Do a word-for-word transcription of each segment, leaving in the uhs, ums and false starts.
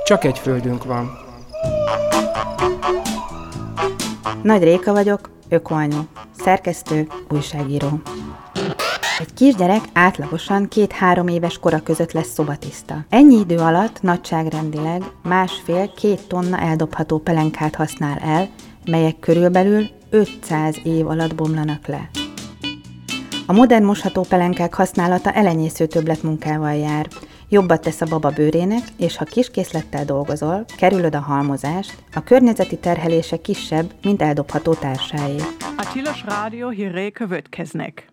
Csak egy földünk van. Nagy Réka vagyok, ökoanyu, szerkesztő, újságíró. Egy kisgyerek átlagosan két-három éves kora között lesz szobatiszta. Ennyi idő alatt nagyságrendileg másfél-két tonna eldobható pelenkát használ el, melyek körülbelül ötszáz év alatt bomlanak le. A modern mosható pelenkák használata elenyésző többletmunkával jár. Jobbat tesz a baba bőrének, és ha kiskészlettel dolgozol, kerülöd a halmozást, a környezeti terhelése kisebb, mint eldobható társáé. A Tilos Rádió híré következnek.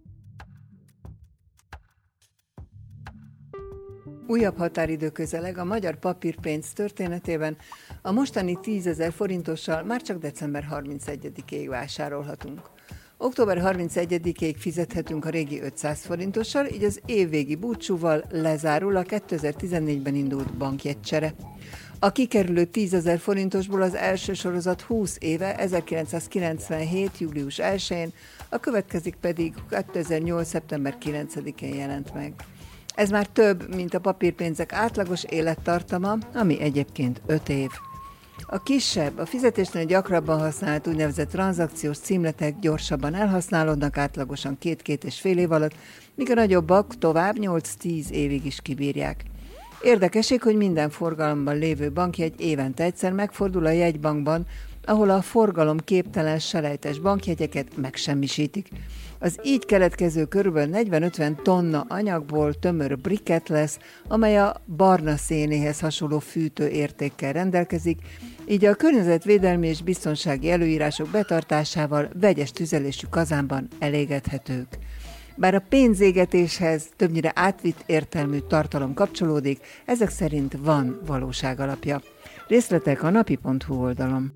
Újabb határidő közeleg a magyar papírpénz történetében, a mostani tízezer forintossal már csak december harmincegyedikéig vásárolhatunk. október harmincegyedikéig fizethetünk a régi ötszáz forintossal, így az évvégi búcsúval lezárul a kétezer-tizennégyben indult bankjegycsere. A kikerülő tízezer forintosból az első sorozat húsz éve, ezerkilencszázkilencvenhét. július elsején, a következik pedig kétezer-nyolc. szeptember kilencedikén jelent meg. Ez már több, mint a papírpénzek átlagos élettartama, ami egyébként öt év. A kisebb, a fizetésnél gyakrabban használt úgynevezett tranzakciós címletek gyorsabban elhasználódnak, átlagosan két-két és fél év alatt, míg a nagyobbak tovább nyolc-tíz évig is kibírják. Érdekesség, hogy minden forgalomban lévő bankjegy évente egyszer megfordul a jegybankban, ahol a forgalom képtelen selejtes bankjegyeket megsemmisítik. Az így keletkező körülbelül negyven-ötven tonna anyagból tömör briket lesz, amely a barna szénéhez hasonló fűtő értékkel rendelkezik, így a környezetvédelmi és biztonsági előírások betartásával vegyes tüzelésű kazánban elégethetők. Bár a pénzégetéshez többnyire átvitt értelmű tartalom kapcsolódik, ezek szerint van valóságalapja. Részletek a napi pont hu oldalon.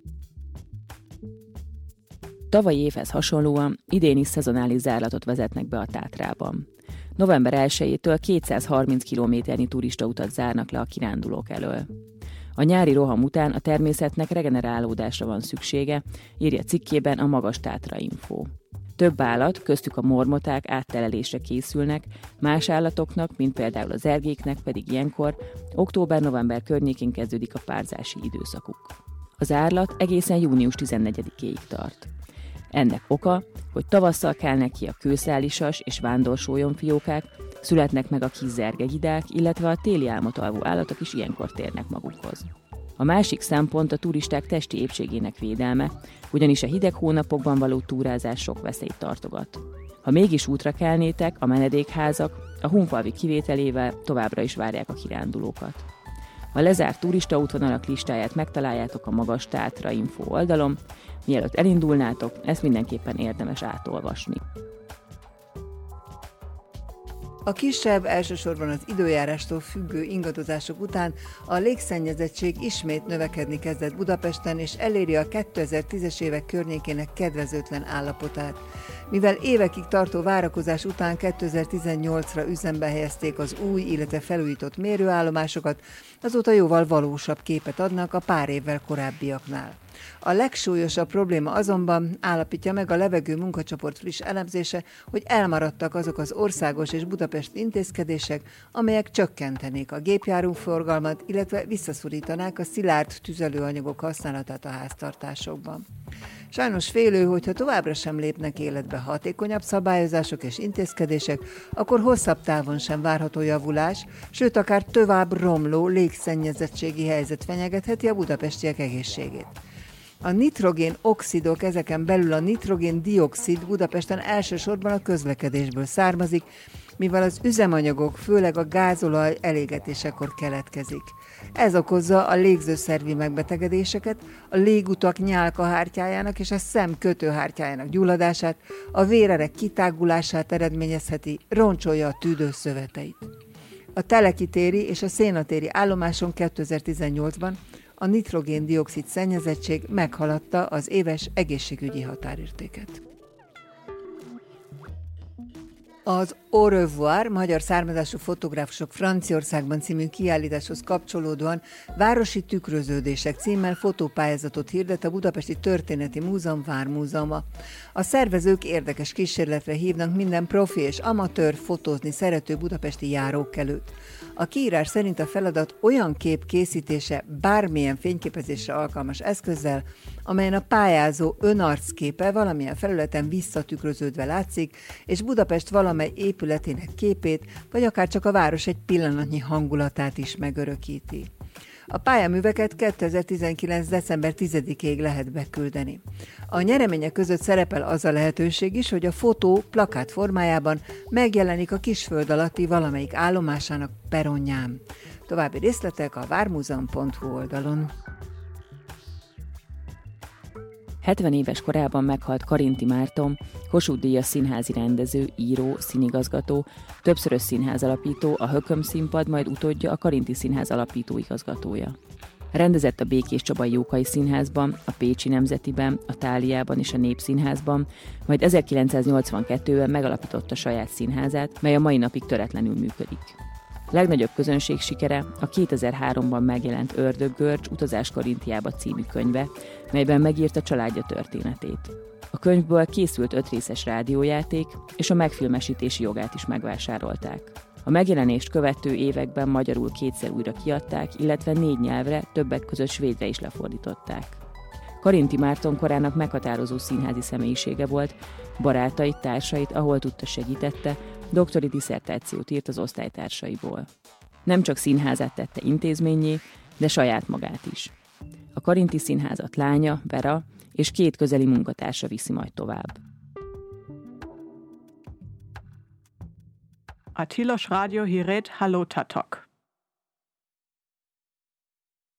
Tavalyi évhez hasonlóan idén is szezonális zárlatot vezetnek be a Tátrában. november elsejétől kétszázharminc kilométernyi turistautat zárnak le a kirándulók elől. A nyári roham után a természetnek regenerálódásra van szüksége, írja cikkében a Magas Tátra Info. Több állat, köztük a mormoták áttelelésre készülnek, más állatoknak, mint például az ergéknek pedig ilyenkor, október-november környékén kezdődik a párzási időszakuk. Az árlat egészen június tizennegyedikéig tart. Ennek oka, hogy tavasszal kelnek ki a kőszálisas és vándorsolyomfiókák, születnek meg a kis zergegidák, illetve a téli álmot alvó állatok is ilyenkor térnek magukhoz. A másik szempont a turisták testi épségének védelme, ugyanis a hideg hónapokban való túrázás sok veszélyt tartogat. Ha mégis útra kelnétek, a menedékházak a Hunfalvi kivételével továbbra is várják a kirándulókat. A lezárt turistaútvonalak listáját megtaláljátok a Magas Tátra Info oldalon, mielőtt elindulnátok, ezt mindenképpen érdemes átolvasni. A kisebb, elsősorban az időjárástól függő ingadozások után a légszennyezettség ismét növekedni kezdett Budapesten, és eléri a kétezer-tízes évek környékének kedvezőtlen állapotát. Mivel évekig tartó várakozás után kétezer-tizennyolcra üzembe helyezték az új, illetve felújított mérőállomásokat, azóta jóval valósabb képet adnak a pár évvel korábbiaknál. A legsúlyosabb probléma azonban, állapítja meg a levegő munkacsoport friss elemzése, hogy elmaradtak azok az országos és budapesti intézkedések, amelyek csökkentenék a gépjárműforgalmat, illetve visszaszorítanák a szilárd tüzelőanyagok használatát a háztartásokban. Sajnos félő, hogyha továbbra sem lépnek életbe hatékonyabb szabályozások és intézkedések, akkor hosszabb távon sem várható javulás, sőt akár tovább romló légszennyezettségi helyzet fenyegetheti a budapestiek egészségét. A nitrogén-oxidok, ezeken belül a nitrogén-dioxid Budapesten elsősorban a közlekedésből származik, mivel az üzemanyagok főleg a gázolaj elégetésekor keletkezik. Ez okozza a légzőszervi megbetegedéseket, a légutak nyálkahártyájának és a szem kötőhártyájának gyulladását, a vérerek kitágulását eredményezheti, roncsolja a tüdő szöveteit. A Teleki téri és a Szénatéri állomáson kétezer-tizennyolcban a nitrogén-dioxid szennyezettség meghaladta az éves egészségügyi határértéket. Az Au revoir, magyar származású fotográfusok Franciaországban című kiállításhoz kapcsolódóan Városi tükröződések címmel fotópályázatot hirdet a Budapesti Történeti Múzeum Vármúzeuma. A szervezők érdekes kísérletre hívnak minden profi és amatőr fotózni szerető budapesti járókelőt. A kiírás szerint a feladat olyan kép készítése bármilyen fényképezésre alkalmas eszközzel, amelyen a pályázó önarcképe valamilyen felületen visszatükröződve látszik, és Budapest valamely épületének képét, vagy akár csak a város egy pillanatnyi hangulatát is megörökíti. A pályaműveket kétezer-tizenkilenc. december tizedikéig lehet beküldeni. A nyeremények között szerepel az a lehetőség is, hogy a fotó plakát formájában megjelenik a Kisföld alatti valamelyik állomásának peronján. További részletek a vármúzeum pont hu oldalon. hetven éves korában meghalt Karinti Márton, Kossuth-díjas színházi rendező, író, színigazgató, többszörös színházalapító, a Hököm Színpad, majd utódja a Karinti Színház alapító igazgatója. Rendezett a Békés Csabai Jókai Színházban, a Pécsi Nemzetiben, a Tháliában és a Népszínházban, majd ezerkilencszáznyolcvankettőben megalapította saját színházát, mely a mai napig töretlenül működik. Legnagyobb közönség sikere a kétezer-háromban megjelent Ördög-görcs Utazás Karintiába című könyve, melyben megírta családja történetét. A könyvből készült öt részes rádiójáték, és a megfilmesítési jogát is megvásárolták. A megjelenést követő években magyarul kétszer újra kiadták, illetve négy nyelvre, többek között svédre is lefordították. Karinti Márton korának meghatározó színházi személyisége volt, barátait, társait, ahol tudta, segítette, doktori disszertációt írt az osztálytársaiból. Nem csak színházát tette intézménnyé, de saját magát is. A Karinti Színházat lánya, Vera, és két közeli munkatársa viszi majd tovább. A Tilos Rádió híret Hallótatok.